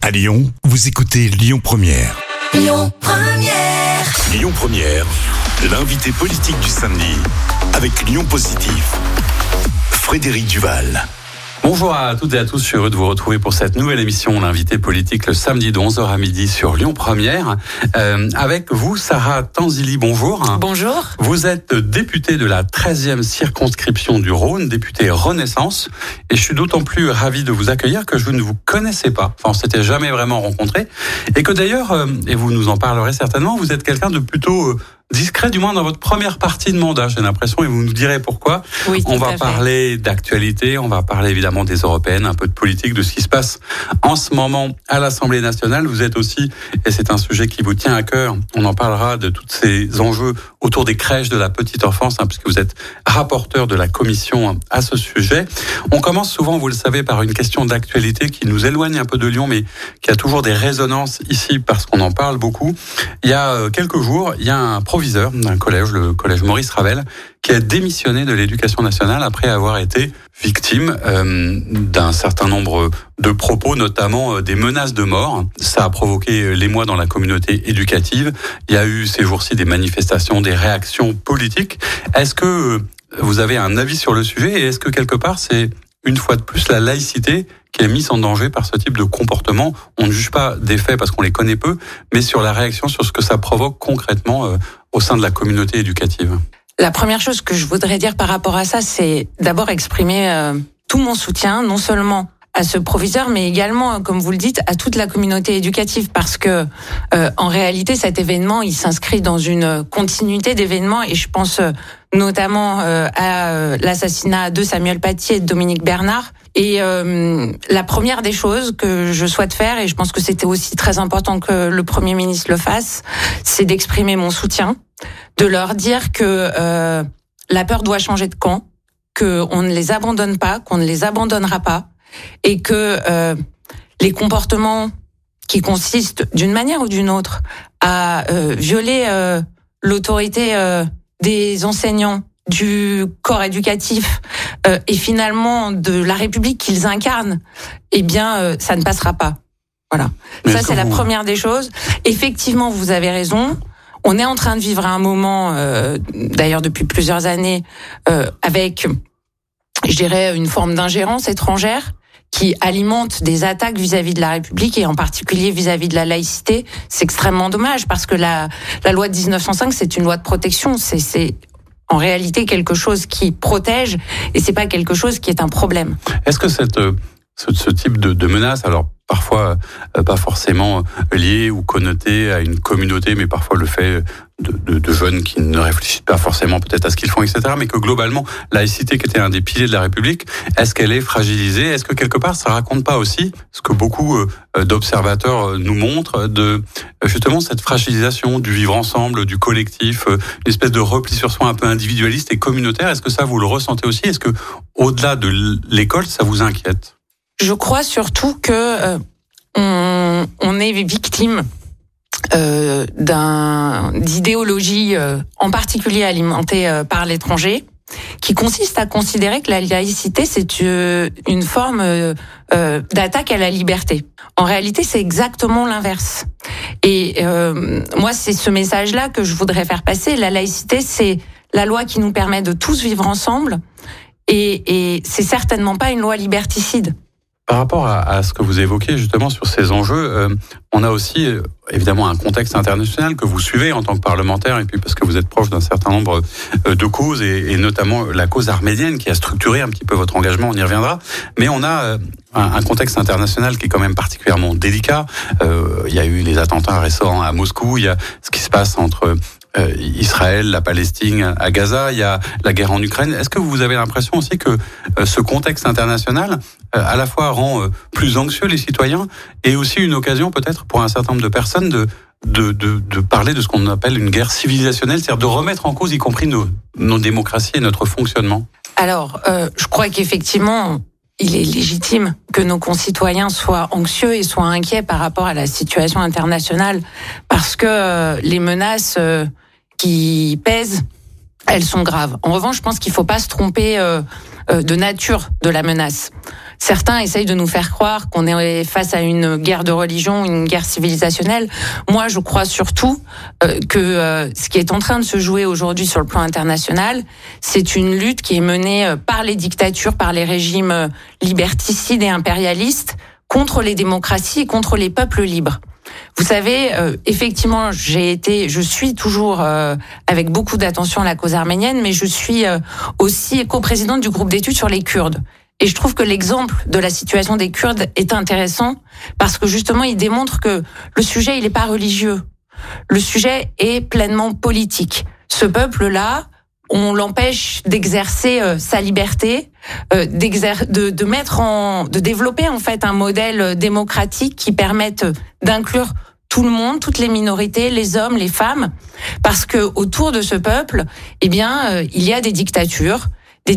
À Lyon, vous écoutez Lyon Première. Lyon Première. Lyon Première, l'invité politique du samedi avec Lyon Positif. Frédéric Duval. Bonjour à toutes et à tous, je suis heureux de vous retrouver pour cette nouvelle émission, l'invité politique, le samedi de 11h à midi sur Lyon Première. Avec vous, Sarah Tanzili, bonjour. Bonjour. Vous êtes députée de la 13e circonscription du Rhône, députée Renaissance. Et je suis d'autant plus ravi de vous accueillir que je ne vous connaissais pas. Enfin, on s'était jamais vraiment rencontrés. Et que d'ailleurs, et vous nous en parlerez certainement, vous êtes quelqu'un de plutôt discret, du moins dans votre première partie de mandat, j'ai l'impression, et vous nous direz pourquoi. Oui, on va parler d'actualité, on va parler évidemment des européennes, un peu de politique, de ce qui se passe en ce moment à l'Assemblée nationale. Vous êtes aussi, et c'est un sujet qui vous tient à cœur, on en parlera de tous ces enjeux autour des crèches de la petite enfance, puisque vous êtes rapporteur de la commission à ce sujet. On commence souvent, vous le savez, par une question d'actualité qui nous éloigne un peu de Lyon, mais qui a toujours des résonances ici parce qu'on en parle beaucoup. Il y a quelques jours, il y a un proviseur d'un collège, le collège Maurice Ravel, qui a démissionné de l'éducation nationale après avoir été victime d'un certain nombre de propos, notamment des menaces de mort. Ça a provoqué l'émoi dans la communauté éducative. Il y a eu ces jours-ci des manifestations, des réactions politiques. Est-ce que vous avez un avis sur le sujet et est-ce que quelque part c'est une fois de plus la laïcité qui est mise en danger par ce type de comportement? On ne juge pas des faits parce qu'on les connaît peu, mais sur la réaction, sur ce que ça provoque concrètement au sein de la communauté éducative. La première chose que je voudrais dire par rapport à ça, c'est d'abord exprimer tout mon soutien, non seulement à ce proviseur, mais également, comme vous le dites, à toute la communauté éducative, parce que en réalité, cet événement, il s'inscrit dans une continuité d'événements, et je pense notamment à l'assassinat de Samuel Paty et de Dominique Bernard. Et la première des choses que je souhaite faire, et je pense que c'était aussi très important que le Premier ministre le fasse, c'est d'exprimer mon soutien, de leur dire que la peur doit changer de camp, qu'on ne les abandonne pas, qu'on ne les abandonnera pas, et que les comportements qui consistent d'une manière ou d'une autre à violer l'autorité des enseignants, du corps éducatif et finalement de la République qu'ils incarnent, eh bien ça ne passera pas. Voilà. Mais ça c'est la première des choses. Effectivement, vous avez raison. On est en train de vivre un moment, d'ailleurs depuis plusieurs années, avec, je dirais, une forme d'ingérence étrangère qui alimente des attaques vis-à-vis de la République et en particulier vis-à-vis de la laïcité. C'est extrêmement dommage parce que la loi de 1905, c'est une loi de protection. C'est en réalité quelque chose qui protège et c'est pas quelque chose qui est un problème. Est-ce que ce type de menace, alors parfois pas forcément lié ou connoté à une communauté, mais parfois le fait de jeunes qui ne réfléchissent pas forcément peut-être à ce qu'ils font, etc., mais que globalement, la laïcité qui était un des piliers de la République, est-ce qu'elle est fragilisée? Est-ce que quelque part, ça raconte pas aussi ce que beaucoup d'observateurs nous montrent de justement cette fragilisation du vivre ensemble, du collectif, une espèce de repli sur soi un peu individualiste et communautaire? Est-ce que ça, vous le ressentez aussi? Est-ce que au-delà de l'école, ça vous inquiète? Je crois surtout que on est victime d'idéologie en particulier alimentée par l'étranger, qui consiste à considérer que la laïcité c'est une forme d'attaque à la liberté. En réalité, c'est exactement l'inverse. Et moi, c'est ce message-là que je voudrais faire passer. La laïcité, c'est la loi qui nous permet de tous vivre ensemble, et c'est certainement pas une loi liberticide. Par rapport à ce que vous évoquez justement sur ces enjeux, on a aussi évidemment un contexte international que vous suivez en tant que parlementaire et puis parce que vous êtes proche d'un certain nombre de causes et notamment la cause arménienne qui a structuré un petit peu votre engagement, on y reviendra. Mais on a un contexte international qui est quand même particulièrement délicat. Il y a eu les attentats récents à Moscou, il y a ce qui se passe entre Israël, la Palestine, à Gaza, il y a la guerre en Ukraine. Est-ce que vous avez l'impression aussi que ce contexte international à la fois rend plus anxieux les citoyens et aussi une occasion peut-être pour un certain nombre de personnes de parler de ce qu'on appelle une guerre civilisationnelle, c'est-à-dire de remettre en cause y compris nos démocraties et notre fonctionnement? Alors, je crois qu'effectivement, il est légitime que nos concitoyens soient anxieux et soient inquiets par rapport à la situation internationale parce que les menaces qui pèsent, elles sont graves. En revanche, je pense qu'il ne faut pas se tromper de nature de la menace. certains essayent de nous faire croire qu'on est face à une guerre de religion, une guerre civilisationnelle. Moi, je crois surtout que ce qui est en train de se jouer aujourd'hui sur le plan international, c'est une lutte qui est menée par les dictatures, par les régimes liberticides et impérialistes contre les démocraties et contre les peuples libres. Vous savez, effectivement, je suis toujours avec beaucoup d'attention à la cause arménienne, mais je suis aussi coprésidente du groupe d'études sur les Kurdes. Et je trouve que l'exemple de la situation des Kurdes est intéressant parce que justement, il démontre que le sujet, il n'est pas religieux. Le sujet est pleinement politique. Ce peuple-là, on l'empêche d'exercer sa liberté, de développer en fait un modèle démocratique qui permette d'inclure tout le monde, toutes les minorités, les hommes, les femmes, parce que autour de ce peuple, il y a des dictatures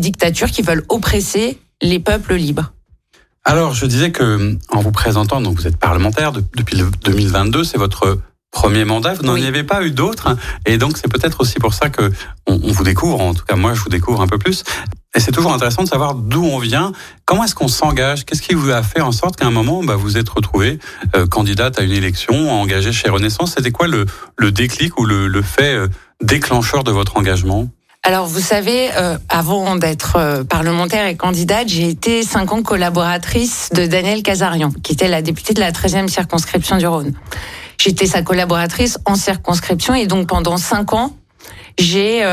qui veulent oppresser les peuples libres. Alors, je disais que en vous présentant, donc vous êtes parlementaire depuis 2022, c'est votre premier mandat, vous n'en avez pas eu d'autres, et donc c'est peut-être aussi pour ça que on vous découvre, en tout cas moi je vous découvre un peu plus, et c'est toujours intéressant de savoir d'où on vient, comment est-ce qu'on s'engage, qu'est-ce qui vous a fait en sorte qu'à un moment vous êtes retrouvée candidate à une élection, engagée chez Renaissance, c'était quoi le déclic ou le fait déclencheur de votre engagement ? Alors, vous savez, avant d'être parlementaire et candidate, j'ai été 5 ans collaboratrice de Danielle Casarian, qui était la députée de la 13e circonscription du Rhône. J'étais sa collaboratrice en circonscription et donc pendant 5 ans, j'ai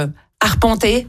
arpenté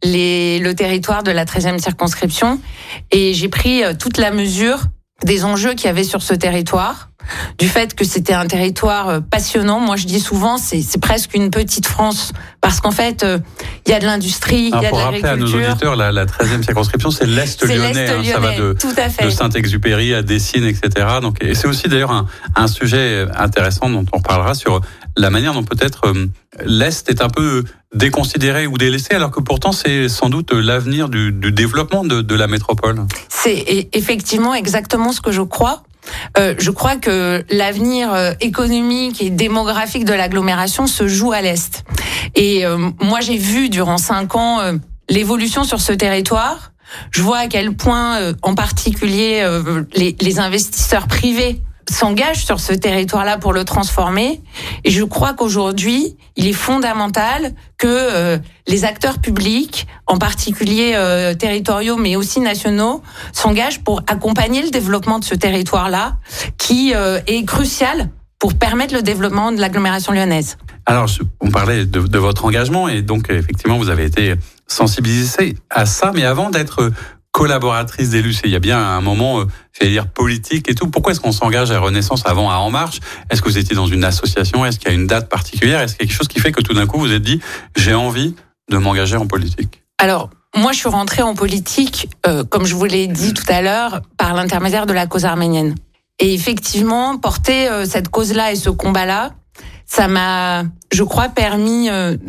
le territoire de la 13e circonscription et j'ai pris toute la mesure des enjeux qu'il y avait sur ce territoire, du fait que c'était un territoire passionnant. Moi, je dis souvent, c'est presque une petite France, parce qu'en fait, il y a de l'industrie, il y a de l'agriculture. Pour rappeler à nos auditeurs, la 13e circonscription, c'est l'Est lyonnais. Ça va de Saint-Exupéry à Dessines, etc. Donc, et c'est aussi d'ailleurs un sujet intéressant dont on reparlera sur la manière dont peut-être l'Est est un peu déconsidéré ou délaissé, alors que pourtant c'est sans doute l'avenir du développement de la métropole. C'est effectivement exactement ce que je crois. Je crois que l'avenir économique et démographique de l'agglomération se joue à l'Est. Et moi, j'ai vu durant 5 ans l'évolution sur ce territoire. Je vois à quel point, en particulier, les investisseurs privés s'engagent sur ce territoire-là pour le transformer. Et je crois qu'aujourd'hui, il est fondamental que les acteurs publics, en particulier territoriaux, mais aussi nationaux, s'engagent pour accompagner le développement de ce territoire-là, qui est crucial pour permettre le développement de l'agglomération lyonnaise. Alors, on parlait de votre engagement, et donc effectivement, vous avez été sensibilisée à ça, mais avant d'être collaboratrice d'élus, il y a bien un moment, j'allais dire politique et tout. Pourquoi est-ce qu'on s'engage à Renaissance avant à En Marche ? Est-ce que vous étiez dans une association ? Est-ce qu'il y a une date particulière ? Est-ce qu'il y a quelque chose qui fait que tout d'un coup vous êtes dit j'ai envie de m'engager en politique ? Alors, moi je suis rentrée en politique, comme je vous l'ai dit tout à l'heure, par l'intermédiaire de la cause arménienne. Et effectivement, porter cette cause-là et ce combat-là, ça m'a, je crois, permis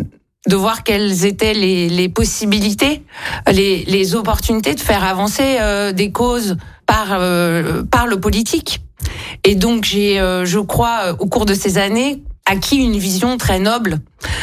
de voir quelles étaient les possibilités, les opportunités de faire avancer des causes par le politique. Et donc j'ai, je crois, au cours de ces années, acquis une vision très noble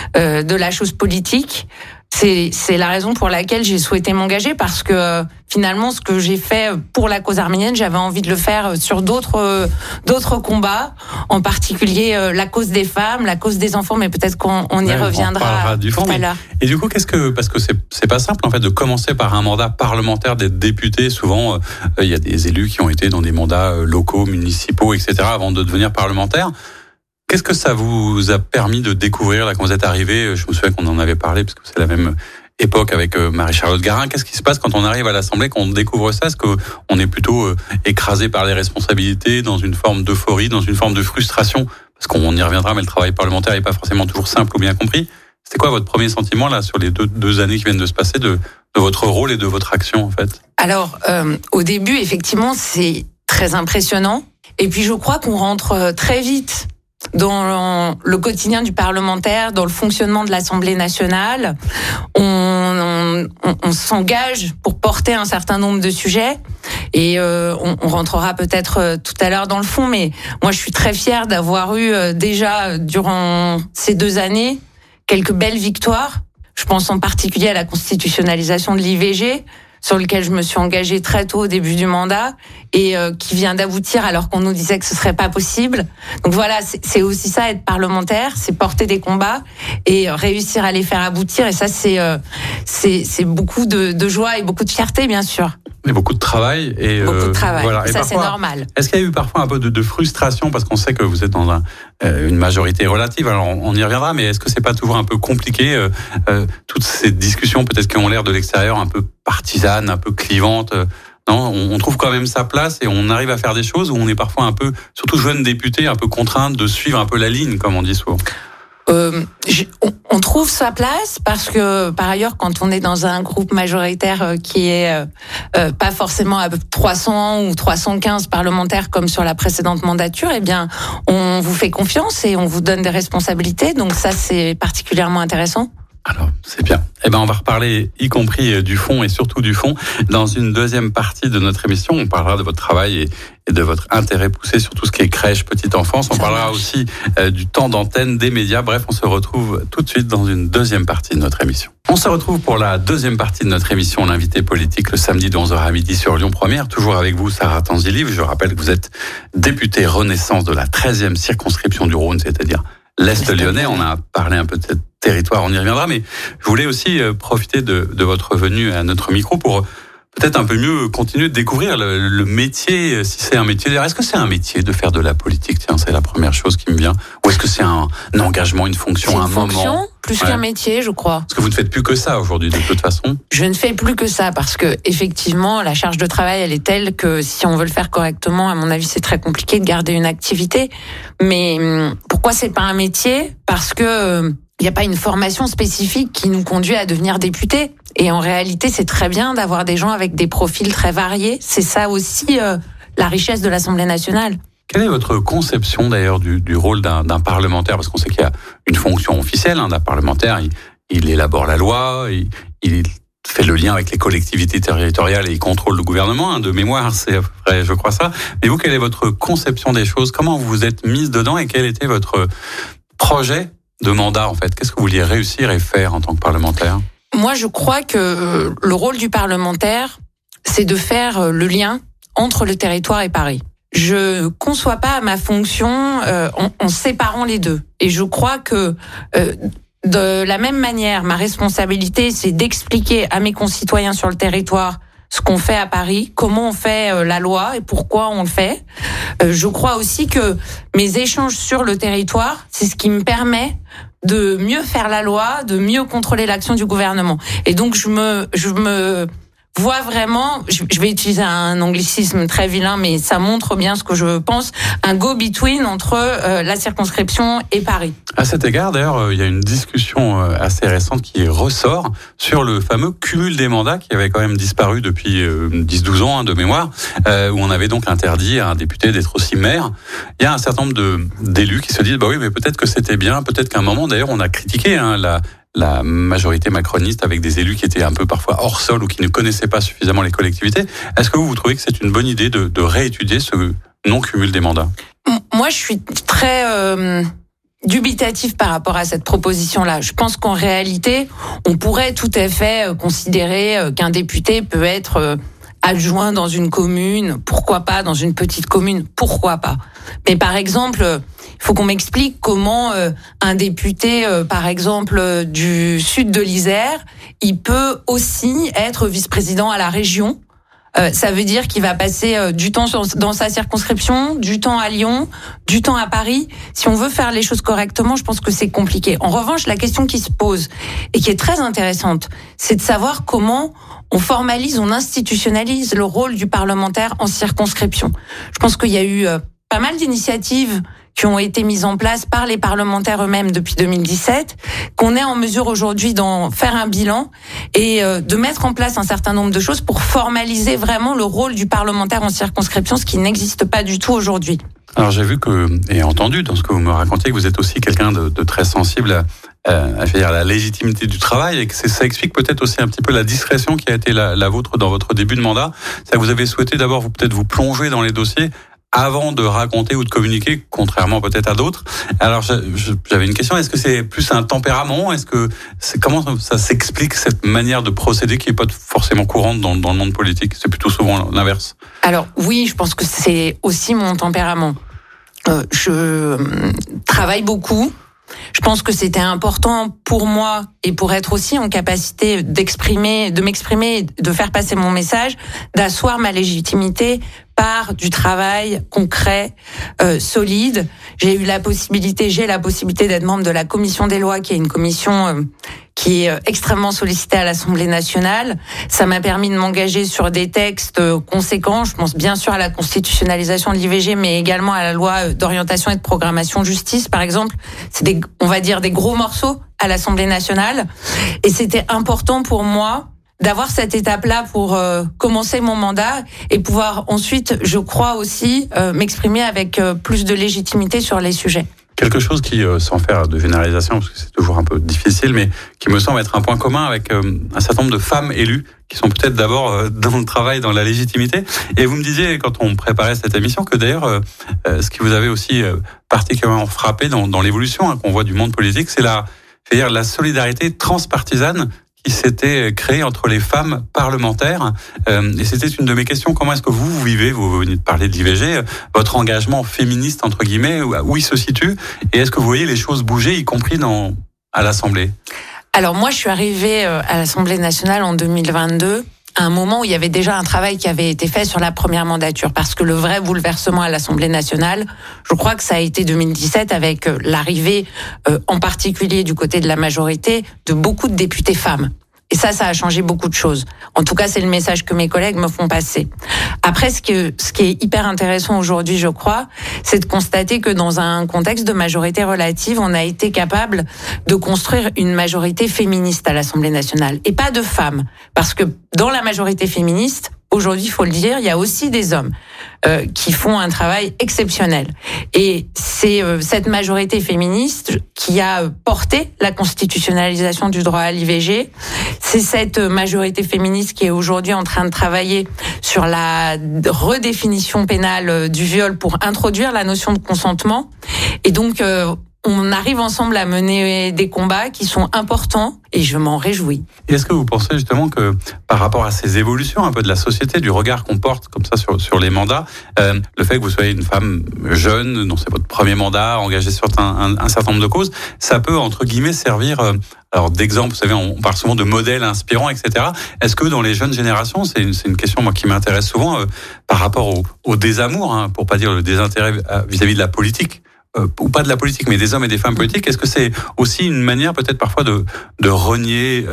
de la chose politique. C'est la raison pour laquelle j'ai souhaité m'engager, parce que finalement, ce que j'ai fait pour la cause arménienne, j'avais envie de le faire sur d'autres combats, en particulier la cause des femmes, la cause des enfants, mais peut-être qu'on y reviendra tout à l'heure. Et du coup, parce que c'est pas simple en fait de commencer par un mandat parlementaire, d'être député. Souvent, il y a des élus qui ont été dans des mandats locaux, municipaux, etc. avant de devenir parlementaire. Qu'est-ce que ça vous a permis de découvrir là quand vous êtes arrivé ? Je me souviens qu'on en avait parlé parce que c'est la même époque avec Marie-Charlotte Garin. Qu'est-ce qui se passe quand on arrive à l'Assemblée, quand on découvre ça ? Est-ce qu'on est plutôt écrasé par les responsabilités, dans une forme d'euphorie, dans une forme de frustration ? Parce qu'on y reviendra, mais le travail parlementaire n'est pas forcément toujours simple ou bien compris. C'était quoi votre premier sentiment là sur les deux années qui viennent de se passer de votre rôle et de votre action en fait ? Alors, au début, effectivement, c'est très impressionnant. Et puis, je crois qu'on rentre très vite dans le quotidien du parlementaire, dans le fonctionnement de l'Assemblée nationale. On s'engage pour porter un certain nombre de sujets et on rentrera peut-être tout à l'heure dans le fond, mais moi je suis très fière d'avoir eu déjà durant ces 2 années quelques belles victoires. Je pense en particulier à la constitutionnalisation de l'IVG. sur lequel je me suis engagée très tôt au début du mandat et qui vient d'aboutir alors qu'on nous disait que ce serait pas possible. Donc voilà, c'est aussi ça, être parlementaire, c'est porter des combats et réussir à les faire aboutir. Et ça, c'est beaucoup de joie et beaucoup de fierté, bien sûr. Et beaucoup de travail. Beaucoup de travail, voilà. ça parfois, c'est normal. Est-ce qu'il y a eu parfois un peu de frustration, parce qu'on sait que vous êtes dans une majorité relative, alors on y reviendra, mais est-ce que c'est pas toujours un peu compliqué, toutes ces discussions peut-être qui ont l'air de l'extérieur un peu partisanes, un peu clivantes, non, on trouve quand même sa place et on arrive à faire des choses où on est parfois un peu, surtout jeune député, un peu contraint de suivre un peu la ligne, comme on dit souvent. On trouve sa place parce que par ailleurs, quand on est dans un groupe majoritaire qui est pas forcément à 300 ou 315 parlementaires comme sur la précédente mandature, eh bien, on vous fait confiance et on vous donne des responsabilités. Donc ça, c'est particulièrement intéressant. Alors, c'est bien. Eh ben, on va reparler, y compris du fond et surtout du fond, dans une deuxième partie de notre émission. On parlera de votre travail et de votre intérêt poussé sur tout ce qui est crèche, petite enfance. On parlera aussi du temps d'antenne des médias. Bref, on se retrouve tout de suite dans une deuxième partie de notre émission. On se retrouve pour la deuxième partie de notre émission, l'invité politique, le samedi de 11h à midi sur Lyon Première. Toujours avec vous, Sarah Tanziliv. Je rappelle que vous êtes députée Renaissance de la 13e circonscription du Rhône, c'est-à-dire l'Est lyonnais. On a parlé un peu de cette territoire, on y reviendra, mais je voulais aussi profiter de votre venue à notre micro pour peut-être un peu mieux continuer de découvrir le métier, si c'est un métier. D'ailleurs, est-ce que c'est un métier de faire de la politique? Tiens, c'est la première chose qui me vient. Ou est-ce que c'est un engagement, une fonction, un moment? C'est une fonction plus qu'un métier, je crois. Parce que vous ne faites plus que ça aujourd'hui, de toute façon. Je ne fais plus que ça parce que effectivement, la charge de travail, elle est telle que si on veut le faire correctement, à mon avis, c'est très compliqué de garder une activité. Mais pourquoi c'est pas un métier? Parce que il n'y a pas une formation spécifique qui nous conduit à devenir député. Et en réalité, c'est très bien d'avoir des gens avec des profils très variés. C'est ça aussi la richesse de l'Assemblée nationale. Quelle est votre conception d'ailleurs du rôle d'un parlementaire? Parce qu'on sait qu'il y a une fonction officielle d'un parlementaire. Il élabore la loi, il fait le lien avec les collectivités territoriales et il contrôle le gouvernement. De mémoire, c'est vrai, je crois ça. Mais vous, quelle est votre conception des choses? Comment vous vous êtes mise dedans et quel était votre projet de mandat, en fait? Qu'est-ce que vous vouliez réussir et faire en tant que parlementaire? Moi, je crois que le rôle du parlementaire, c'est de faire le lien entre le territoire et Paris. Je conçois pas ma fonction en séparant les deux. Et je crois que de la même manière, ma responsabilité, c'est d'expliquer à mes concitoyens sur le territoire ce qu'on fait à Paris, comment on fait la loi et pourquoi on le fait. Je crois aussi que mes échanges sur le territoire, c'est ce qui me permet de mieux faire la loi, de mieux contrôler l'action du gouvernement. Et donc je me vois vraiment, je vais utiliser un anglicisme très vilain, mais ça montre bien ce que je pense, un go-between entre la circonscription et Paris. À cet égard, d'ailleurs, il y a une discussion assez récente qui ressort sur le fameux cumul des mandats qui avait quand même disparu depuis 10-12 ans de mémoire, où on avait donc interdit à un député d'être aussi maire. Il y a un certain nombre d'élus qui se disent, bah oui, mais peut-être que c'était bien, peut-être qu'à un moment, d'ailleurs, on a critiqué la majorité macroniste avec des élus qui étaient un peu parfois hors sol ou qui ne connaissaient pas suffisamment les collectivités. Est-ce que vous trouvez que c'est une bonne idée de réétudier ce non-cumul des mandats? Moi, je suis très dubitatif par rapport à cette proposition-là. Je pense qu'en réalité, on pourrait tout à fait considérer qu'un député peut être adjoint dans une commune, pourquoi pas dans une petite commune, pourquoi pas. Mais par exemple, il faut qu'on m'explique comment un député, par exemple, du sud de l'Isère, il peut aussi être vice-président à la région. Ça veut dire qu'il va passer du temps dans sa circonscription, du temps à Lyon, du temps à Paris. Si on veut faire les choses correctement, je pense que c'est compliqué. En revanche, la question qui se pose et qui est très intéressante, c'est de savoir comment on formalise, on institutionnalise le rôle du parlementaire en circonscription. Je pense qu'il y a eu pas mal d'initiatives qui ont été mises en place par les parlementaires eux-mêmes depuis 2017, qu'on est en mesure aujourd'hui d'en faire un bilan et de mettre en place un certain nombre de choses pour formaliser vraiment le rôle du parlementaire en circonscription, ce qui n'existe pas du tout aujourd'hui. Alors j'ai vu et entendu dans ce que vous me racontiez que vous êtes aussi quelqu'un de très sensible à la légitimité du travail et que ça explique peut-être aussi un petit peu la discrétion qui a été la vôtre dans votre début de mandat. C'est que vous avez souhaité d'abord peut-être vous plonger dans les dossiers avant de raconter ou de communiquer, contrairement peut-être à d'autres. Alors j'avais une question, est-ce que c'est plus un tempérament ? Comment ça s'explique cette manière de procéder qui n'est pas forcément courante dans le monde politique ? C'est plutôt souvent l'inverse. Alors oui, je pense que c'est aussi mon tempérament. Je travaille beaucoup. Je pense que c'était important pour moi et pour être aussi en capacité de m'exprimer, de faire passer mon message, d'asseoir ma légitimité par du travail concret, solide. J'ai la possibilité d'être membre de la commission des lois, qui est une commission qui est extrêmement sollicitée à l'Assemblée nationale. Ça m'a permis de m'engager sur des textes conséquents. Je pense bien sûr à la constitutionnalisation de l'IVG, mais également à la loi d'orientation et de programmation justice, par exemple. C'est des gros morceaux à l'Assemblée nationale. Et c'était important pour moi d'avoir cette étape-là pour commencer mon mandat et pouvoir ensuite, je crois aussi, m'exprimer avec plus de légitimité sur les sujets. Quelque chose qui, sans faire de généralisation, parce que c'est toujours un peu difficile, mais qui me semble être un point commun avec un certain nombre de femmes élues, qui sont peut-être d'abord dans le travail, dans la légitimité. Et vous me disiez, quand on préparait cette émission, que d'ailleurs, ce qui vous avait aussi particulièrement frappé dans l'évolution qu'on voit du monde politique, c'est la solidarité transpartisane qui s'était créée entre les femmes parlementaires. Et c'était une de mes questions. Comment est-ce que vous vivez, vous venez de parler de l'IVG, votre engagement féministe, entre guillemets, où il se situe? Et est-ce que vous voyez les choses bouger, y compris à l'Assemblée? Alors moi, je suis arrivée à l'Assemblée nationale en 2022, à un moment où il y avait déjà un travail qui avait été fait sur la première mandature. Parce que le vrai bouleversement à l'Assemblée nationale, je crois que ça a été 2017, avec l'arrivée, en particulier du côté de la majorité, de beaucoup de députés femmes. Et ça a changé beaucoup de choses. En tout cas, c'est le message que mes collègues me font passer. Après, ce qui est hyper intéressant aujourd'hui, je crois, c'est de constater que dans un contexte de majorité relative, on a été capable de construire une majorité féministe à l'Assemblée nationale. Et pas de femmes. Parce que dans la majorité féministe, aujourd'hui, il faut le dire, il y a aussi des hommes qui font un travail exceptionnel. Et c'est cette majorité féministe qui a porté la constitutionnalisation du droit à l'IVG. C'est cette majorité féministe qui est aujourd'hui en train de travailler sur la redéfinition pénale du viol pour introduire la notion de consentement. Et donc, on arrive ensemble à mener des combats qui sont importants et je m'en réjouis. Et est-ce que vous pensez justement que par rapport à ces évolutions un peu de la société, du regard qu'on porte comme ça sur les mandats, le fait que vous soyez une femme jeune, dont c'est votre premier mandat, engagée sur un certain nombre de causes, ça peut entre guillemets servir alors d'exemple, vous savez, on parle souvent de modèles inspirants, etc. Est-ce que dans les jeunes générations, c'est une question moi qui m'intéresse souvent par rapport au désamour, pour pas dire le désintérêt vis-à-vis de la politique, ou pas de la politique, mais des hommes et des femmes politiques, est-ce que c'est aussi une manière peut-être parfois de renouer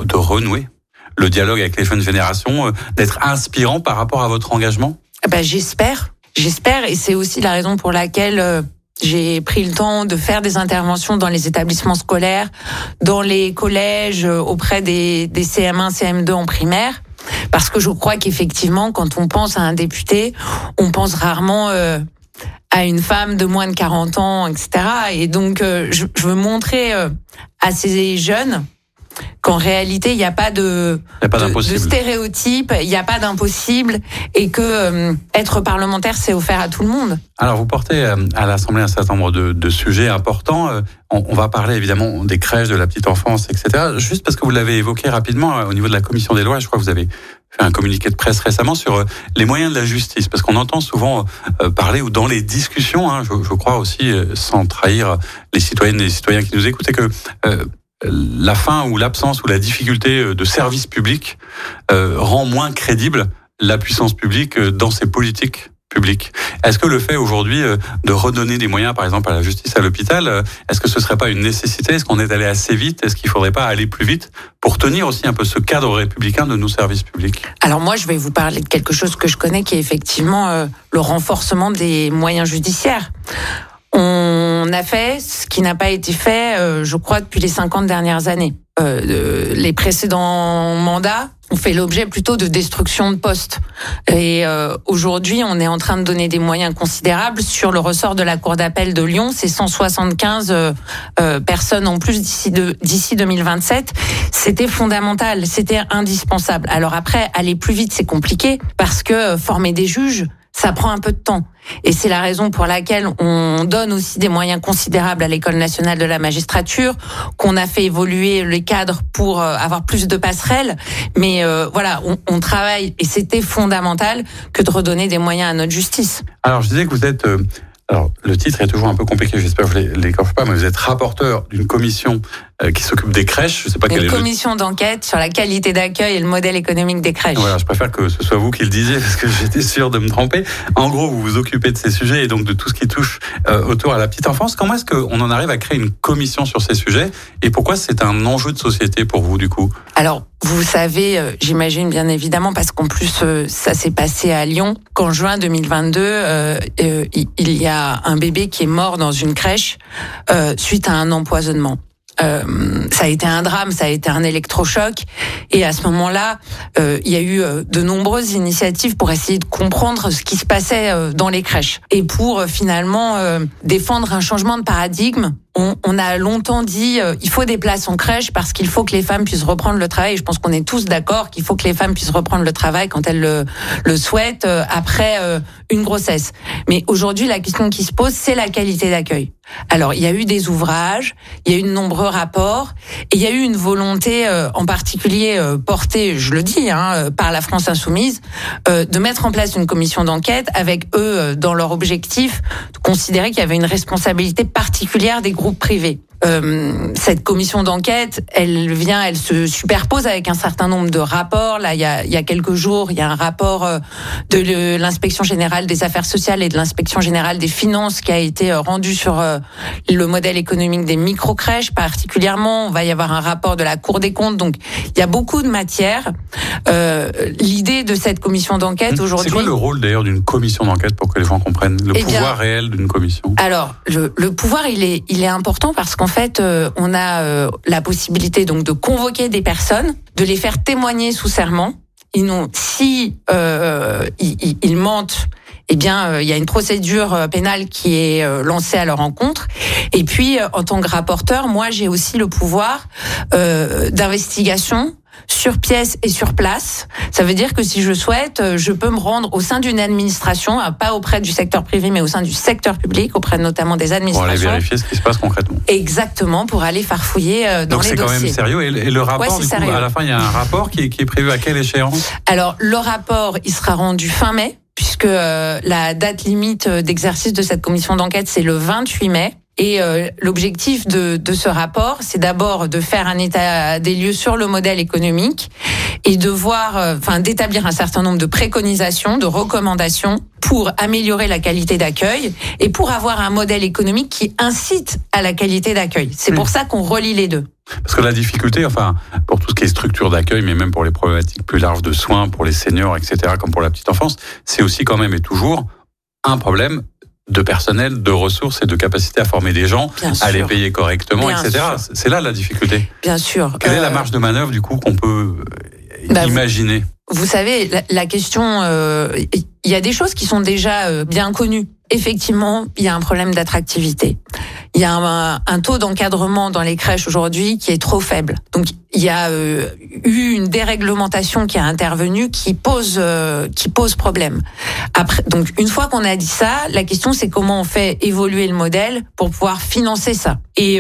le dialogue avec les jeunes générations, d'être inspirant par rapport à votre engagement? J'espère, et c'est aussi la raison pour laquelle j'ai pris le temps de faire des interventions dans les établissements scolaires, dans les collèges, auprès des CM1, CM2 en primaire, parce que je crois qu'effectivement, quand on pense à un député, on pense rarement à une femme de moins de 40 ans, etc. Et donc, je veux montrer à ces jeunes qu'en réalité, il n'y a pas de stéréotype, il n'y a pas d'impossible, et que être parlementaire, c'est offert à tout le monde. Alors, vous portez à l'Assemblée un certain nombre de sujets importants. On va parler évidemment des crèches, de la petite enfance, etc. Juste parce que vous l'avez évoqué rapidement au niveau de la commission des lois, je crois que vous avez fait un communiqué de presse récemment sur les moyens de la justice, parce qu'on entend souvent parler, ou dans les discussions, je crois aussi, sans trahir les citoyennes et les citoyens qui nous écoutent, c'est que la fin ou l'absence ou la difficulté de services publics rend moins crédible la puissance publique dans ses politiques publiques. Est-ce que le fait aujourd'hui de redonner des moyens, par exemple à la justice, à l'hôpital, est-ce que ce serait pas une nécessité? Est-ce qu'on est allé assez vite? Est-ce qu'il faudrait pas aller plus vite pour tenir aussi un peu ce cadre républicain de nos services publics? Alors moi, je vais vous parler de quelque chose que je connais, qui est effectivement le renforcement des moyens judiciaires. On a fait ce qui n'a pas été fait, je crois, depuis les 50 dernières années. Les précédents mandats ont fait l'objet plutôt de destruction de postes. Et aujourd'hui, on est en train de donner des moyens considérables. Sur le ressort de la Cour d'appel de Lyon, c'est 175 personnes en plus d'ici 2027. C'était fondamental, c'était indispensable. Alors après, aller plus vite, c'est compliqué, parce que former des juges, ça prend un peu de temps. Et c'est la raison pour laquelle on donne aussi des moyens considérables à l'École nationale de la magistrature, qu'on a fait évoluer les cadres pour avoir plus de passerelles. Mais voilà, on travaille, et c'était fondamental que de redonner des moyens à notre justice. Alors, je disais que vous êtes... Alors, le titre est toujours un peu compliqué, j'espère que je ne l'écorche pas, mais vous êtes rapporteur d'une commission qui s'occupe des crèches. Je sais pas quelle est commission d'enquête sur la qualité d'accueil et le modèle économique des crèches. Voilà, je préfère que ce soit vous qui le disiez, parce que j'étais sûr de me tromper. En gros, vous vous occupez de ces sujets et donc de tout ce qui touche autour à la petite enfance. Comment est-ce qu'on en arrive à créer une commission sur ces sujets et pourquoi c'est un enjeu de société pour vous, du coup? Alors, vous savez, j'imagine bien évidemment, parce qu'en plus, ça s'est passé à Lyon, qu'en juin 2022, il y a un bébé qui est mort dans une crèche suite à un empoisonnement. Ça a été un drame, ça a été un électrochoc, et à ce moment-là, il y a eu de nombreuses initiatives pour essayer de comprendre ce qui se passait dans les crèches et pour finalement défendre un changement de paradigme. On a longtemps dit il faut des places en crèche parce qu'il faut que les femmes puissent reprendre le travail. Et je pense qu'on est tous d'accord qu'il faut que les femmes puissent reprendre le travail quand elles le souhaitent après une grossesse. Mais aujourd'hui, la question qui se pose, c'est la qualité d'accueil. Alors, il y a eu des ouvrages, il y a eu de nombreux rapports, et il y a eu une volonté, en particulier portée, je le dis, par la France Insoumise, de mettre en place une commission d'enquête avec eux, dans leur objectif, de considérer qu'il y avait une responsabilité particulière des groupes privés. Cette commission d'enquête, elle se superpose avec un certain nombre de rapports. Là, il y a quelques jours, il y a un rapport de l'inspection générale des affaires sociales et de l'inspection générale des finances qui a été rendu sur le modèle économique des micro-crèches particulièrement. On va y avoir un rapport de la Cour des comptes. Donc, il y a beaucoup de matière. L'idée de cette commission d'enquête aujourd'hui... C'est quoi le rôle d'ailleurs d'une commission d'enquête pour que les gens comprennent le pouvoir réel d'une commission? Alors, le pouvoir, il est important parce qu'en fait, on a la possibilité donc de convoquer des personnes, de les faire témoigner sous serment. Si ils mentent, eh bien, il y a une procédure pénale qui est lancée à leur encontre. Et puis, en tant que rapporteur, moi, j'ai aussi le pouvoir d'investigation sur pièce et sur place. Ça veut dire que si je souhaite, je peux me rendre au sein d'une administration, pas auprès du secteur privé, mais au sein du secteur public, auprès notamment des administrations. Pour aller vérifier ce qui se passe concrètement. Exactement, pour aller farfouiller dans les dossiers. Donc c'est quand même sérieux. Et le rapport, du coup, à la fin, il y a un rapport qui est prévu à quelle échéance? Alors, le rapport, il sera rendu fin mai, puisque la date limite d'exercice de cette commission d'enquête, c'est le 28 mai. Et l'objectif de ce rapport, c'est d'abord de faire un état des lieux sur le modèle économique et de voir, d'établir un certain nombre de préconisations, de recommandations pour améliorer la qualité d'accueil et pour avoir un modèle économique qui incite à la qualité d'accueil. C'est pour ça qu'on relie les deux. Parce que la difficulté, pour tout ce qui est structure d'accueil, mais même pour les problématiques plus larges de soins, pour les seniors, etc., comme pour la petite enfance, c'est aussi quand même et toujours un problème de personnel, de ressources et de capacité à former des gens, à les payer correctement, etc. C'est là la difficulté. Bien sûr. Quelle est la marge de manœuvre, du coup, qu'on peut imaginer? Vous savez, la question, il y a des choses qui sont déjà bien connues. Effectivement, il y a un problème d'attractivité. Il y a un taux d'encadrement dans les crèches aujourd'hui qui est trop faible. Donc, il y a eu une déréglementation qui a intervenu qui pose problème. Après, donc, une fois qu'on a dit ça, la question c'est comment on fait évoluer le modèle pour pouvoir financer ça. Et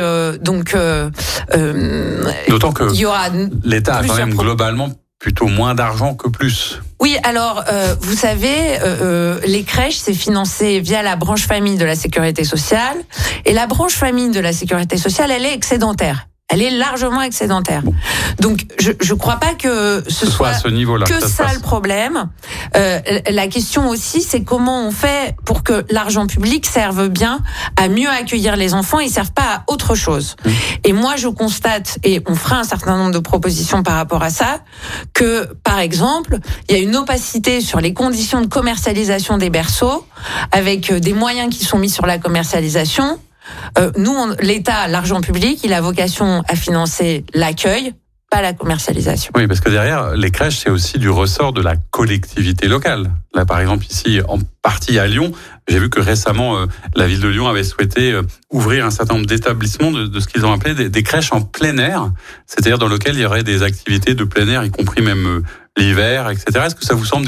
d'autant que l'État a quand même globalement plutôt moins d'argent que plus. Oui, alors, vous savez, les crèches, c'est financé via la branche famille de la Sécurité sociale. Et la branche famille de la Sécurité sociale, elle est excédentaire. Elle est largement excédentaire. Bon. Donc, je crois pas que ce soit à ce niveau-là que ça le problème. La question aussi, c'est comment on fait pour que l'argent public serve bien à mieux accueillir les enfants et serve pas à autre chose. Et moi, je constate, et on fera un certain nombre de propositions par rapport à ça, que, par exemple, il y a une opacité sur les conditions de commercialisation des berceaux, avec des moyens qui sont mis sur la commercialisation. L'État, l'argent public, il a vocation à financer l'accueil, pas la commercialisation. Oui, parce que derrière, les crèches, c'est aussi du ressort de la collectivité locale. Là, par exemple, ici, en partie à Lyon, j'ai vu que récemment, la ville de Lyon avait souhaité ouvrir un certain nombre d'établissements de ce qu'ils ont appelé des crèches en plein air, c'est-à-dire dans lesquelles il y aurait des activités de plein air, y compris même l'hiver, etc. Est-ce que ça vous semble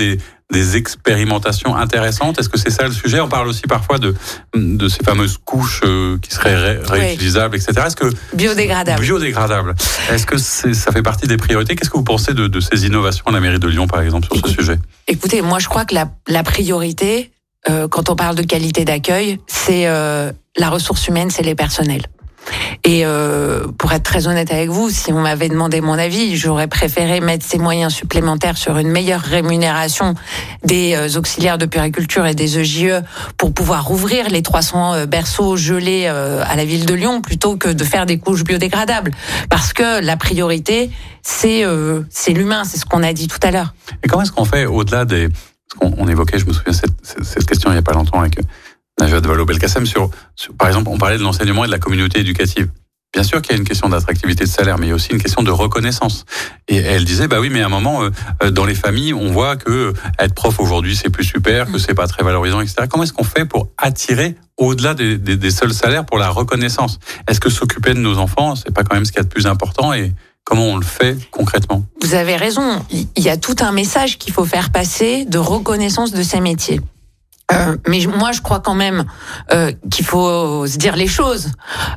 des expérimentations intéressantes. Est-ce que c'est ça le sujet? On parle aussi parfois de ces fameuses couches qui seraient réutilisables, etc. Est-ce que biodégradables. Est-ce que ça fait partie des priorités? Qu'est-ce que vous pensez de ces innovations à la mairie de Lyon, par exemple, sur ce sujet? Écoutez, moi je crois que la priorité, quand on parle de qualité d'accueil, c'est la ressource humaine, c'est les personnels. Et pour être très honnête avec vous, si on m'avait demandé mon avis, j'aurais préféré mettre ces moyens supplémentaires sur une meilleure rémunération des auxiliaires de puériculture et des EJE pour pouvoir rouvrir les 300 berceaux gelés à la ville de Lyon plutôt que de faire des couches biodégradables. Parce que la priorité, c'est l'humain, c'est ce qu'on a dit tout à l'heure. Et comment est-ce qu'on fait au-delà des... Parce qu'on évoquait, je me souviens, cette question il n'y a pas longtemps avec... Najat Vallaud-Belkacem sur, par exemple, on parlait de l'enseignement et de la communauté éducative. Bien sûr qu'il y a une question d'attractivité de salaire, mais il y a aussi une question de reconnaissance. Et elle disait, bah oui, mais à un moment, dans les familles, on voit que être prof aujourd'hui, c'est plus super, que c'est pas très valorisant, etc. Comment est-ce qu'on fait pour attirer au-delà des seuls salaires pour la reconnaissance? Est-ce que s'occuper de nos enfants, c'est pas quand même ce qu'il y a de plus important et comment on le fait concrètement? Vous avez raison. Il y a tout un message qu'il faut faire passer de reconnaissance de ces métiers. Mais moi, je crois quand même qu'il faut se dire les choses.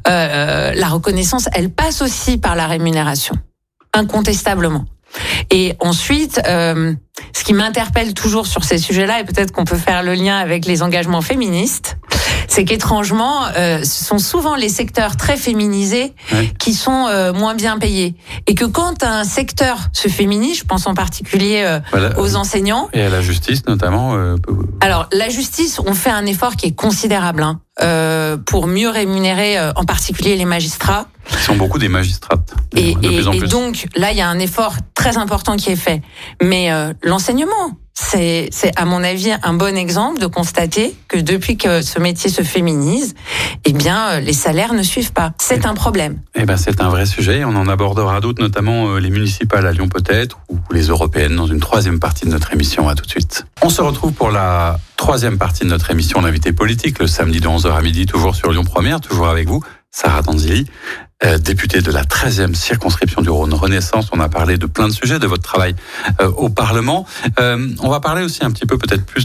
La reconnaissance, elle passe aussi par la rémunération, incontestablement. Et ensuite, ce qui m'interpelle toujours sur ces sujets-là, et peut-être qu'on peut faire le lien avec les engagements féministes, c'est qu'étrangement, ce sont souvent les secteurs très féminisés qui sont moins bien payés. Et que quand un secteur se féminise, je pense en particulier aux enseignants... Et à la justice notamment Alors, la justice, on fait un effort qui est considérable pour mieux rémunérer en particulier les magistrats. Qui sont beaucoup des magistrates. Et donc, là, il y a un effort très important qui est fait. Mais l'enseignement... C'est à mon avis un bon exemple de constater que depuis que ce métier se féminise, eh bien les salaires ne suivent pas. C'est un problème. Eh ben c'est un vrai sujet. On en abordera d'autres, notamment les municipales à Lyon peut-être ou les européennes dans une troisième partie de notre émission. À tout de suite. On se retrouve pour la troisième partie de notre émission l'invité politique le samedi de 11h à midi, toujours sur Lyon Première, toujours avec vous, Sarah Danzilly. Députée de la 13e circonscription du Rhône Renaissance. On a parlé de plein de sujets, de votre travail au Parlement. On va parler aussi un petit peu peut-être plus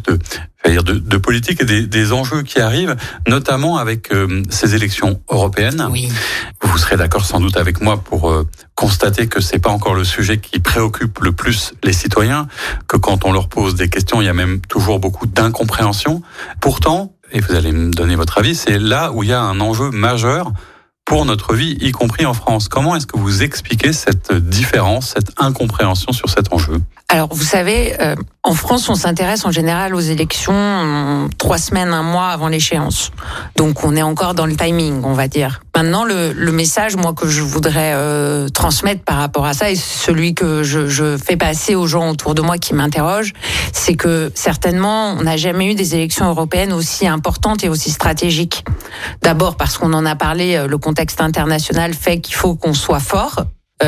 de politique et des enjeux qui arrivent, notamment avec ces élections européennes. Oui. Vous serez d'accord sans doute avec moi pour constater que c'est pas encore le sujet qui préoccupe le plus les citoyens, que quand on leur pose des questions, il y a même toujours beaucoup d'incompréhension. Pourtant, et vous allez me donner votre avis, c'est là où il y a un enjeu majeur pour notre vie, y compris en France. Comment est-ce que vous expliquez cette différence, cette incompréhension sur cet enjeu? Alors, vous savez, en France, on s'intéresse en général aux élections 3 semaines, 1 mois avant l'échéance. Donc, on est encore dans le timing, on va dire. Maintenant, le message, moi, que je voudrais transmettre par rapport à ça, et celui que je fais passer aux gens autour de moi qui m'interrogent, c'est que certainement, on n'a jamais eu des élections européennes aussi importantes et aussi stratégiques. D'abord parce qu'on en a parlé, le contexte international fait qu'il faut qu'on soit fort.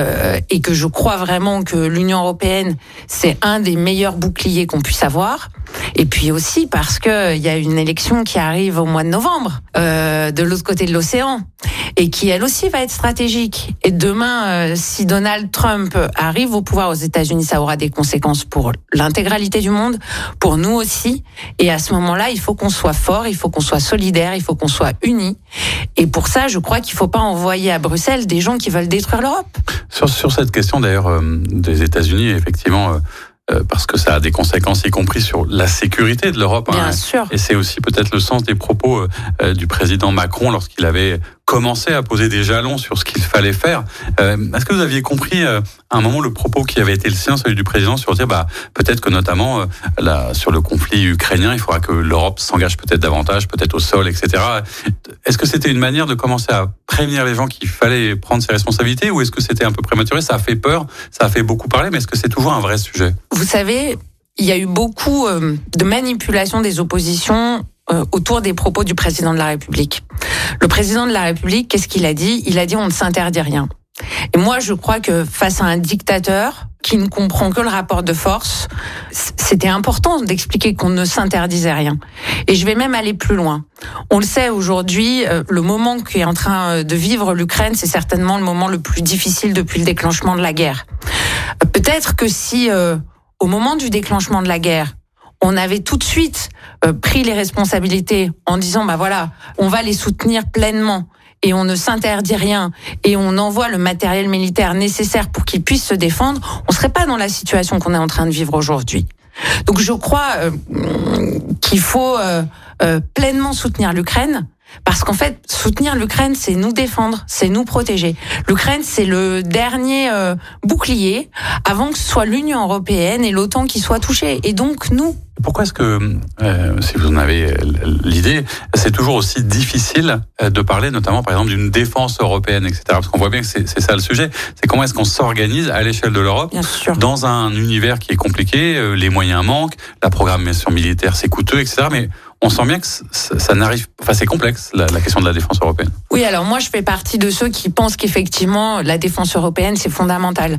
Et que je crois vraiment que l'Union européenne, c'est un des meilleurs boucliers qu'on puisse avoir. Et puis aussi parce que il y a une élection qui arrive au mois de novembre, de l'autre côté de l'océan, et qui elle aussi va être stratégique. Et demain, si Donald Trump arrive au pouvoir aux États-Unis, ça aura des conséquences pour l'intégralité du monde, pour nous aussi. Et à ce moment-là, il faut qu'on soit fort, il faut qu'on soit solidaire, il faut qu'on soit unis. Et pour ça, je crois qu'il ne faut pas envoyer à Bruxelles des gens qui veulent détruire l'Europe. Sur cette question d'ailleurs des États-Unis, effectivement, parce que ça a des conséquences, y compris sur la sécurité de l'Europe. Bien sûr. Et c'est aussi peut-être le sens des propos du président Macron lorsqu'il avait commencé à poser des jalons sur ce qu'il fallait faire. Est-ce que vous aviez compris à un moment le propos qui avait été le sien, celui du président, sur dire peut-être que notamment sur le conflit ukrainien, il faudra que l'Europe s'engage peut-être davantage, peut-être au sol, etc. Est-ce que c'était une manière de commencer à prévenir les gens qu'il fallait prendre ses responsabilités, ou est-ce que c'était un peu prématuré? Ça a fait peur, ça a fait beaucoup parler, mais est-ce que c'est toujours un vrai sujet? Vous savez, il y a eu beaucoup de manipulation des oppositions autour des propos du président de la République. Le président de la République, qu'est-ce qu'il a dit? Il a dit on ne s'interdit rien. Et moi, je crois que face à un dictateur qui ne comprend que le rapport de force, c'était important d'expliquer qu'on ne s'interdisait rien. Et je vais même aller plus loin. On le sait aujourd'hui, le moment qu'est en train de vivre l'Ukraine, c'est certainement le moment le plus difficile depuis le déclenchement de la guerre. Peut-être que si, au moment du déclenchement de la guerre, on avait tout de suite pris les responsabilités en disant voilà, on va les soutenir pleinement et on ne s'interdit rien et on envoie le matériel militaire nécessaire pour qu'ils puissent se défendre, on serait pas dans la situation qu'on est en train de vivre aujourd'hui. Donc je crois qu'il faut pleinement soutenir l'Ukraine. Parce qu'en fait, soutenir l'Ukraine, c'est nous défendre, c'est nous protéger. L'Ukraine, c'est le dernier bouclier avant que ce soit l'Union européenne et l'OTAN qui soient touchés. Et donc, nous. Pourquoi est-ce que, si vous en avez l'idée, c'est toujours aussi difficile de parler notamment, par exemple, d'une défense européenne, etc. Parce qu'on voit bien que c'est ça le sujet. C'est comment est-ce qu'on s'organise à l'échelle de l'Europe dans un univers qui est compliqué, les moyens manquent, la programmation militaire c'est coûteux, etc. Mais on sent bien que ça n'arrive... Enfin, c'est complexe, la question de la défense européenne. Oui, alors moi, je fais partie de ceux qui pensent qu'effectivement, la défense européenne, c'est fondamental.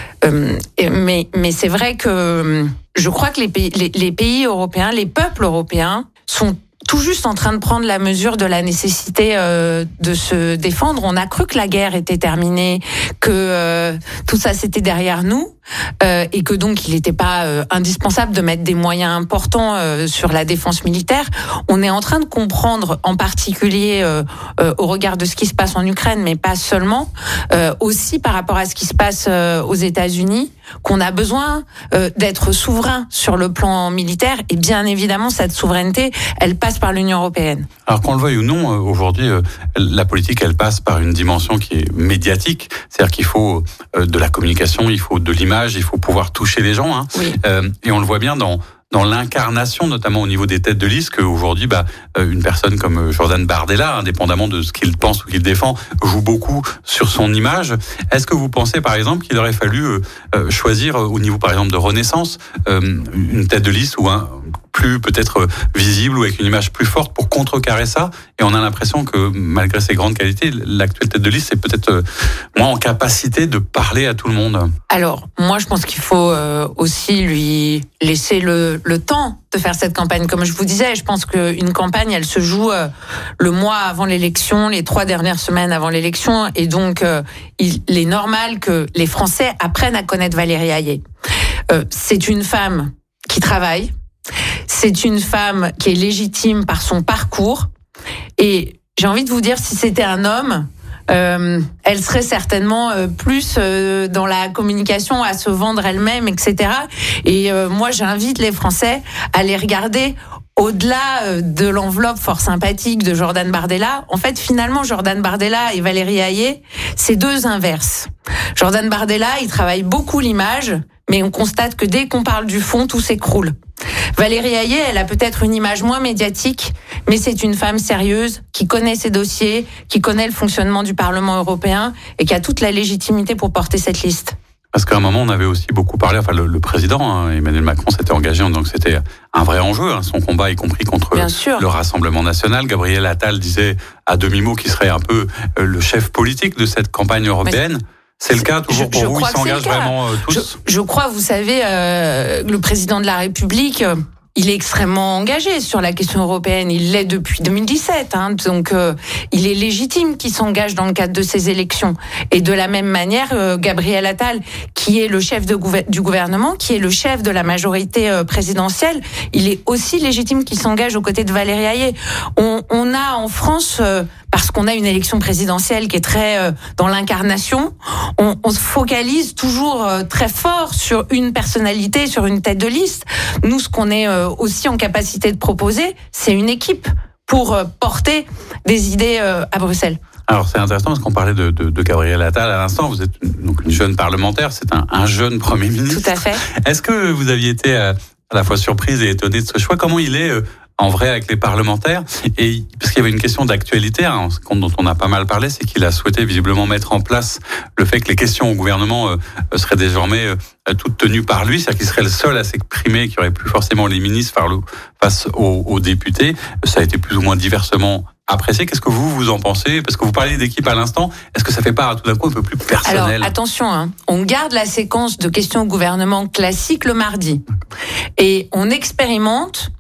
Mais c'est vrai que je crois que les pays européens, les peuples européens sont tout juste en train de prendre la mesure de la nécessité de se défendre. On a cru que la guerre était terminée, que tout ça c'était derrière nous, et que donc il n'était pas indispensable de mettre des moyens importants sur la défense militaire. On est en train de comprendre, en particulier au regard de ce qui se passe en Ukraine, mais pas seulement, aussi par rapport à ce qui se passe aux États-Unis, qu'on a besoin d'être souverain sur le plan militaire. Et bien évidemment, cette souveraineté, elle passe par l'Union européenne. Alors qu'on le veuille ou non, aujourd'hui, la politique, elle passe par une dimension qui est médiatique. C'est-à-dire qu'il faut de la communication, il faut de l'image, il faut pouvoir toucher les gens. Hein. Oui. Et on le voit bien dans l'incarnation, notamment au niveau des têtes de liste, qu'aujourd'hui, une personne comme Jordan Bardella, indépendamment de ce qu'il pense ou qu'il défend, joue beaucoup sur son image. Est-ce que vous pensez, par exemple, qu'il aurait fallu choisir, au niveau, par exemple, de Renaissance, une tête de liste ou un plus peut-être visible ou avec une image plus forte pour contrecarrer ça? Et on a l'impression que, malgré ses grandes qualités, l'actuelle tête de liste est peut-être moins en capacité de parler à tout le monde. Alors, moi, je pense qu'il faut aussi lui laisser le temps de faire cette campagne. Comme je vous disais, je pense qu'une campagne, elle se joue le mois avant l'élection, les 3 dernières semaines avant l'élection. Et donc, il est normal que les Français apprennent à connaître Valérie Hayé. C'est une femme qui travaille. C'est une femme qui est légitime par son parcours. Et j'ai envie de vous dire, si c'était un homme, elle serait certainement plus dans la communication, à se vendre elle-même, etc. Et moi, j'invite les Français à les regarder au-delà de l'enveloppe fort sympathique de Jordan Bardella. En fait, finalement, Jordan Bardella et Valérie Hayé, c'est deux inverses. Jordan Bardella, il travaille beaucoup l'image, mais on constate que dès qu'on parle du fond, tout s'écroule. Valérie Hayé, elle a peut-être une image moins médiatique, mais c'est une femme sérieuse qui connaît ses dossiers, qui connaît le fonctionnement du Parlement européen et qui a toute la légitimité pour porter cette liste. Parce qu'à un moment, on avait aussi beaucoup parlé, enfin le président, Emmanuel Macron, s'était engagé en disant que c'était un vrai enjeu, son combat, y compris contre le Rassemblement national. Gabriel Attal disait à demi-mot qu'il serait un peu le chef politique de cette campagne européenne. C'est le cas toujours pour vous, ils s'engagent vraiment tous? Je crois, vous savez, le président de la République... il est extrêmement engagé sur la question européenne. Il l'est depuis 2017. Donc, il est légitime qu'il s'engage dans le cadre de ces élections. Et de la même manière, Gabriel Attal, qui est le chef du gouvernement, qui est le chef de la majorité présidentielle, il est aussi légitime qu'il s'engage aux côtés de Valérie Hayé. On a en France... parce qu'on a une élection présidentielle qui est très dans l'incarnation, on se focalise toujours très fort sur une personnalité, sur une tête de liste. Nous, ce qu'on est aussi en capacité de proposer, c'est une équipe pour porter des idées à Bruxelles. Alors c'est intéressant parce qu'on parlait de Gabriel Attal à l'instant. Vous êtes donc une jeune parlementaire, c'est un jeune Premier ministre. Tout à fait. Est-ce que vous aviez été à la fois surprise et étonnée de ce choix? Comment il est en vrai avec les parlementaires? Et parce qu'il y avait une question d'actualité dont on a pas mal parlé, c'est qu'il a souhaité visiblement mettre en place le fait que les questions au gouvernement seraient désormais toutes tenues par lui, c'est-à-dire qu'il serait le seul à s'exprimer, qu'il n'y aurait plus forcément les ministres face aux députés. Ça a été plus ou moins diversement apprécié. Qu'est-ce que vous en pensez? Parce que vous parliez d'équipe à l'instant, est-ce que ça fait pas tout d'un coup un peu plus personnel? Alors attention, on garde la séquence de questions au gouvernement classique le mardi et on expérimente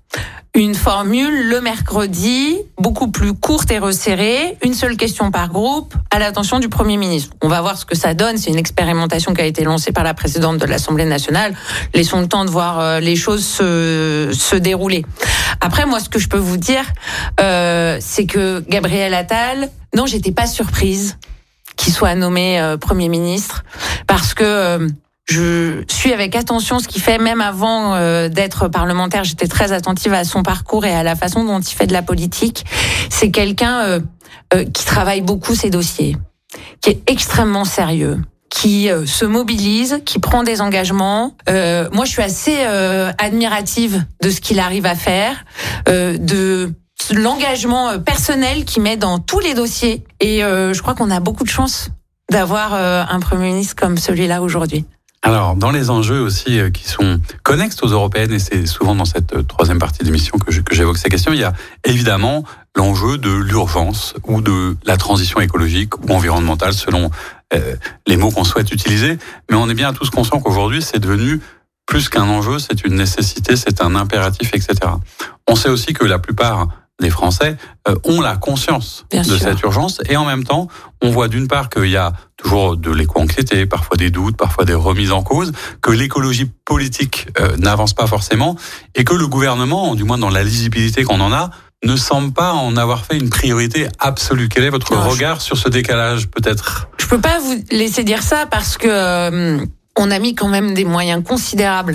une formule le mercredi, beaucoup plus courte et resserrée, une seule question par groupe, à l'attention du Premier ministre. On va voir ce que ça donne. C'est une expérimentation qui a été lancée par la présidente de l'Assemblée nationale. Laissons le temps de voir les choses se dérouler. Après, moi, ce que je peux vous dire, c'est que Gabriel Attal, non, j'étais pas surprise qu'il soit nommé Premier ministre, parce que je suis avec attention ce qu'il fait, même avant d'être parlementaire. J'étais très attentive à son parcours et à la façon dont il fait de la politique. C'est quelqu'un qui travaille beaucoup ses dossiers, qui est extrêmement sérieux, qui se mobilise, qui prend des engagements. Moi, je suis assez admirative de ce qu'il arrive à faire, de l'engagement personnel qu'il met dans tous les dossiers. Et je crois qu'on a beaucoup de chance d'avoir un Premier ministre comme celui-là aujourd'hui. Alors, dans les enjeux aussi qui sont connexes aux européennes, et c'est souvent dans cette troisième partie d'émission que j'évoque ces questions, il y a évidemment l'enjeu de l'urgence ou de la transition écologique ou environnementale, selon les mots qu'on souhaite utiliser. Mais on est bien tous conscients qu'aujourd'hui, c'est devenu plus qu'un enjeu, c'est une nécessité, c'est un impératif, etc. On sait aussi que la plupart des Français ont la conscience de cette urgence, et en même temps, on voit d'une part qu'il y a toujours de l'éco-anxiété, parfois des doutes, parfois des remises en cause, que l'écologie politique n'avance pas forcément, et que le gouvernement, du moins dans la lisibilité qu'on en a, ne semble pas en avoir fait une priorité absolue. Quel est votre regard sur ce décalage, peut-être ? Je peux pas vous laisser dire ça, parce que on a mis quand même des moyens considérables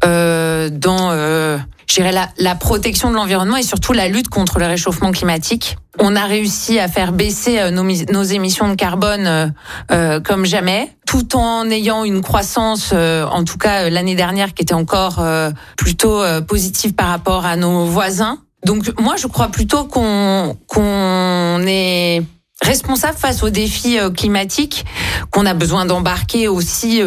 dans je dirais la protection de l'environnement et surtout la lutte contre le réchauffement climatique. On a réussi à faire baisser nos émissions de carbone comme jamais, tout en ayant une croissance, en tout cas l'année dernière, qui était encore plutôt positive par rapport à nos voisins. Donc moi, je crois plutôt qu'on est responsable face aux défis climatiques, qu'on a besoin d'embarquer aussi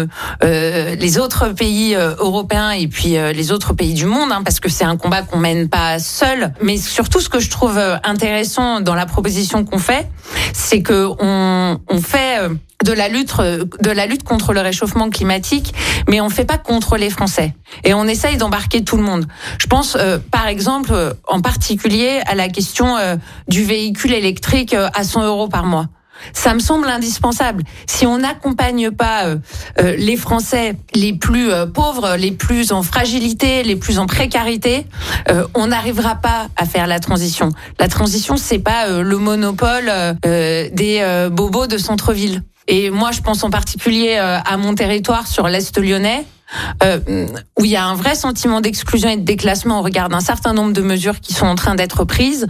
les autres pays européens et puis les autres pays du monde, parce que c'est un combat qu'on mène pas seul. Mais surtout, ce que je trouve intéressant dans la proposition qu'on fait, c'est que on fait de la lutte contre le réchauffement climatique, mais on fait pas contre les Français. Et on essaye d'embarquer tout le monde. Je pense, par exemple, en particulier à la question du véhicule électrique à 100 € par mois. Ça me semble indispensable. Si on n'accompagne pas les Français les plus pauvres, les plus en fragilité, les plus en précarité, on n'arrivera pas à faire la transition. La transition, c'est pas le monopole des bobos de centre-ville. Et moi, je pense en particulier à mon territoire sur l'Est lyonnais, où il y a un vrai sentiment d'exclusion et de déclassement au regard d'un certain nombre de mesures qui sont en train d'être prises.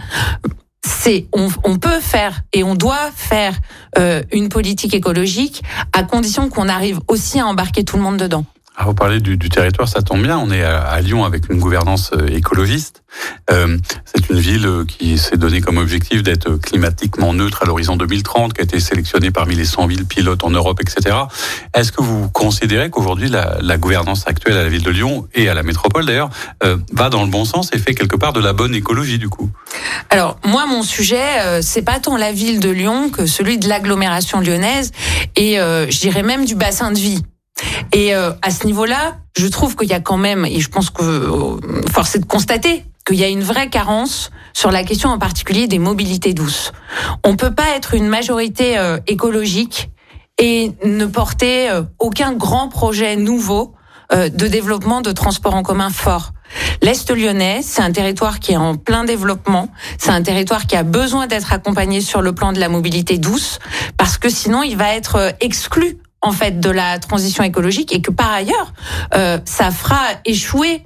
On peut faire et on doit faire une politique écologique à condition qu'on arrive aussi à embarquer tout le monde dedans. Vous parlez du territoire, ça tombe bien. On est à Lyon avec une gouvernance écologiste. C'est une ville qui s'est donnée comme objectif d'être climatiquement neutre à l'horizon 2030, qui a été sélectionnée parmi les 100 villes pilotes en Europe, etc. Est-ce que vous considérez qu'aujourd'hui la gouvernance actuelle à la ville de Lyon et à la métropole d'ailleurs va dans le bon sens et fait quelque part de la bonne écologie du coup ? Alors moi, mon sujet, c'est pas tant la ville de Lyon que celui de l'agglomération lyonnaise et je dirais même du bassin de vie. Et à ce niveau-là, je trouve qu'il y a quand même, et je pense que force est de constater qu'il y a une vraie carence sur la question en particulier des mobilités douces. On peut pas être une majorité écologique et ne porter aucun grand projet nouveau de développement de transport en commun fort. L'Est lyonnais, c'est un territoire qui est en plein développement, c'est un territoire qui a besoin d'être accompagné sur le plan de la mobilité douce, parce que sinon il va être exclu en fait de la transition écologique et que par ailleurs ça fera échouer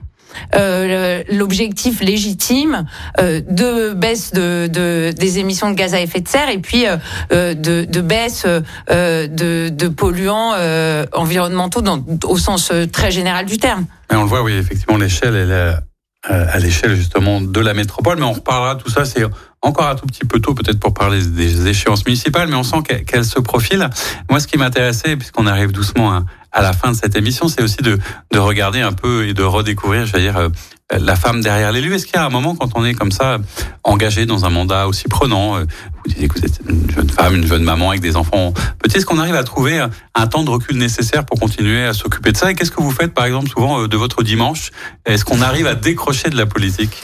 l'objectif légitime de baisse des émissions de gaz à effet de serre et puis de baisse de polluants environnementaux au sens très général du terme. Et on le voit, oui, effectivement, l'échelle elle est à l'échelle justement de la métropole, mais on reparlera de tout ça, c'est encore un tout petit peu tôt peut-être pour parler des échéances municipales, mais on sent qu'elles se profilent. Moi, ce qui m'intéressait, puisqu'on arrive doucement à la fin de cette émission, c'est aussi de regarder un peu et de redécouvrir, je vais dire, la femme derrière l'élu. Est-ce qu'il y a un moment quand on est comme ça engagé dans un mandat aussi prenant, vous disiez que vous êtes une jeune femme, une jeune maman avec des enfants petits, est-ce qu'on arrive à trouver un temps de recul nécessaire pour continuer à s'occuper de ça? Et qu'est-ce que vous faites par exemple souvent de votre dimanche? Est-ce qu'on arrive à décrocher de la politique?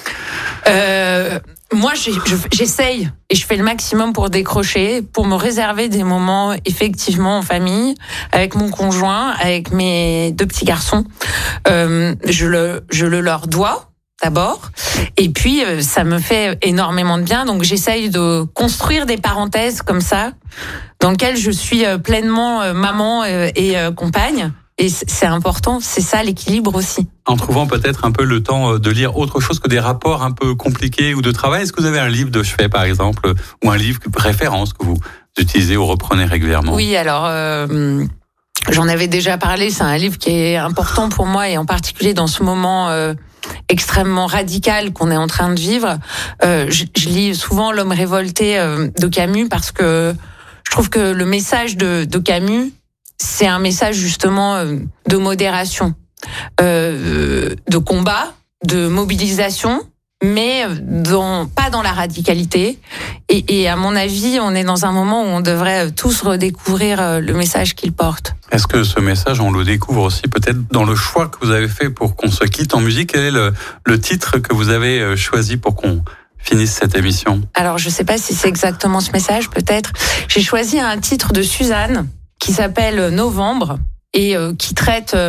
Moi, j'essaye et je fais le maximum pour décrocher, pour me réserver des moments effectivement en famille, avec mon conjoint, avec mes 2 petits garçons. Je le leur dois d'abord, et puis ça me fait énormément de bien. Donc j'essaye de construire des parenthèses comme ça, dans lesquelles je suis pleinement maman et compagne. Et c'est important, c'est ça l'équilibre aussi. En trouvant peut-être un peu le temps de lire autre chose que des rapports un peu compliqués ou de travail, est-ce que vous avez un livre de chevet par exemple, ou un livre référence que vous utilisez ou reprenez régulièrement? Oui, alors j'en avais déjà parlé, c'est un livre qui est important pour moi et en particulier dans ce moment extrêmement radical qu'on est en train de vivre. Je lis souvent L'homme révolté de Camus parce que je trouve que le message de Camus, c'est un message justement de modération, de combat, de mobilisation, mais pas dans la radicalité. Et à mon avis, on est dans un moment où on devrait tous redécouvrir le message qu'il porte. Est-ce que ce message, on le découvre aussi peut-être dans le choix que vous avez fait pour qu'on se quitte en musique? Quel est le titre que vous avez choisi pour qu'on finisse cette émission? Alors, je ne sais pas si c'est exactement ce message, peut-être. J'ai choisi un titre de Suzanne qui s'appelle Novembre et qui traite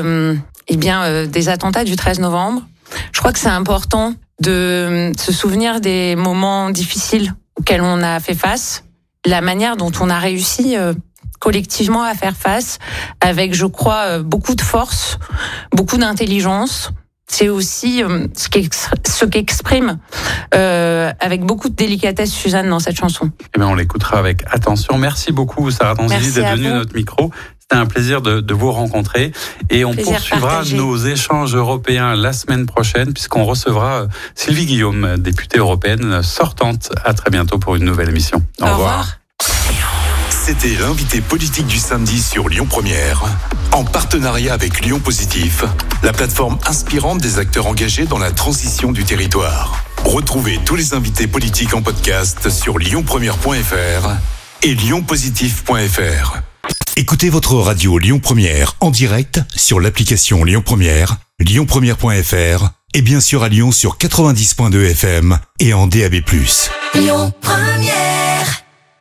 des attentats du 13 novembre. Je crois que c'est important de se souvenir des moments difficiles auxquels on a fait face, la manière dont on a réussi collectivement à faire face avec, je crois, beaucoup de force, beaucoup d'intelligence. C'est aussi ce qu'exprime avec beaucoup de délicatesse Suzanne dans cette chanson. Eh bien, on l'écoutera avec attention. Merci beaucoup, Sarah Tanzili, d'être venue à notre micro. C'était un plaisir de vous rencontrer. Et on poursuivra nos échanges européens la semaine prochaine, puisqu'on recevra Sylvie Guillaume, députée européenne sortante. À très bientôt pour une nouvelle émission. Au revoir. C'était l'invité politique du samedi sur Lyon Première, en partenariat avec Lyon Positif, la plateforme inspirante des acteurs engagés dans la transition du territoire. Retrouvez tous les invités politiques en podcast sur lyonpremière.fr et lyonpositif.fr. Écoutez votre radio Lyon Première en direct sur l'application Lyon Première, lyonpremière.fr et bien sûr à Lyon sur 90.2 FM et en DAB+. Lyon Première.